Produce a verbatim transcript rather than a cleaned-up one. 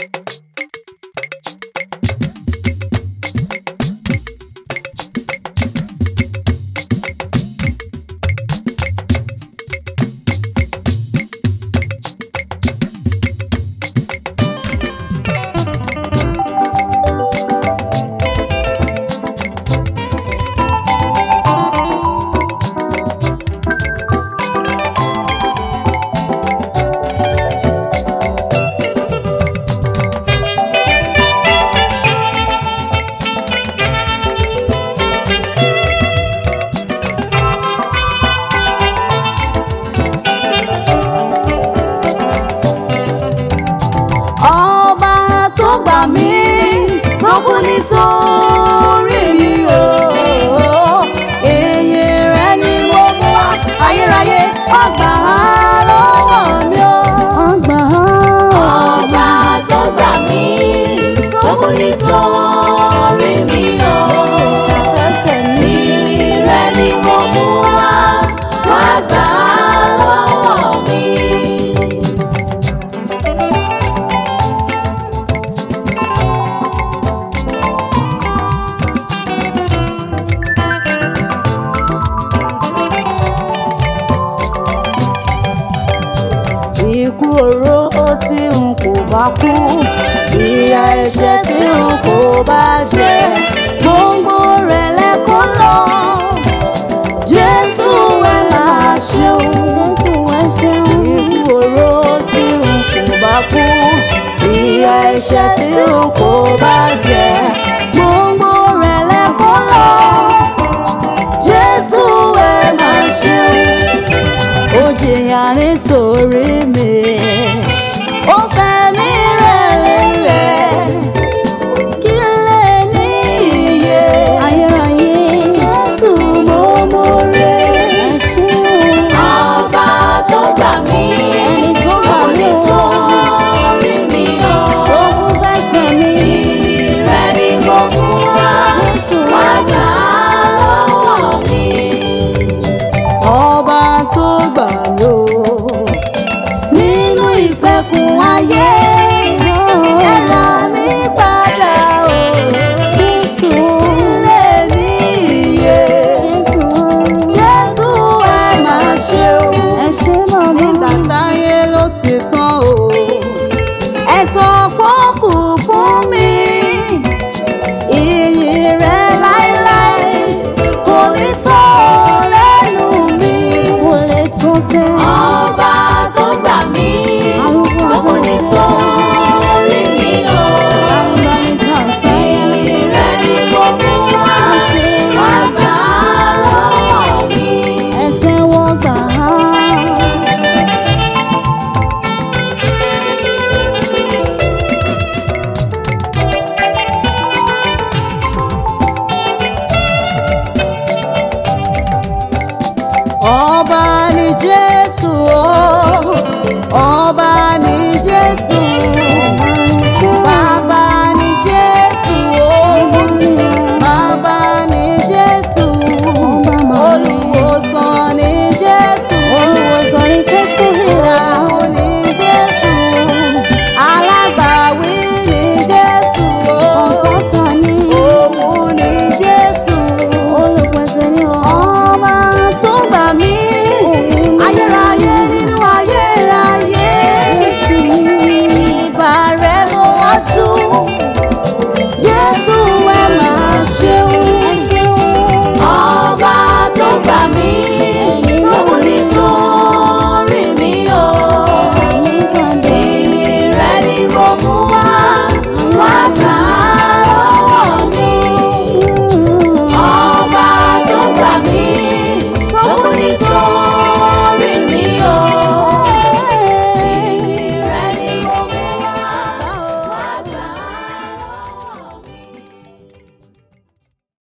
nítorí mi o, èyí rẹ ni mo mú wá, ayérayé ọgbà lọ́wọ́ mi o. ọgbà Ọba tó gbà mí, tó kú nítorí mi o, èyí rẹ ni mo mú wá, wá gbà lọ́wọ́ mi. Ikú oró tí n kò bá kú, ìyà ẹ̀ṣẹ̀ tí n kò bá ṣe, gbogbo rẹ̀ lẹ́kọ́ lọ. Jésù ẹ máa ṣeun, ikú oró tí n kò bá kú, ìyà ẹ̀ṣẹ̀ tí n kò bá jẹ, gbogbo rẹ̀ lẹ́kọ́ lọ. Jésù ẹ máa ṣeun, ó jìyà nítorí mi, ó fẹ́ mi rẹ̀ lélẹ̀, kí n lè ní ìyè ayérayé. Jésù mo mọ̀re, ọba tó gbà mí, ẹni tó gbà mí torí mi o, tó kú fẹ́ṣẹ̀ mi, ìrẹ́ ni mo mú wá, wá gbà lọ́wọ́ mi. Ọba tó gbà mí o, nínú ìpẹ̀kun ayé, ẹ là mí padà o. Jésù lè ní ìyè, Jésù ẹ máa ṣe o. Nígbà táyé ló ti tán o, ẹ sọ pé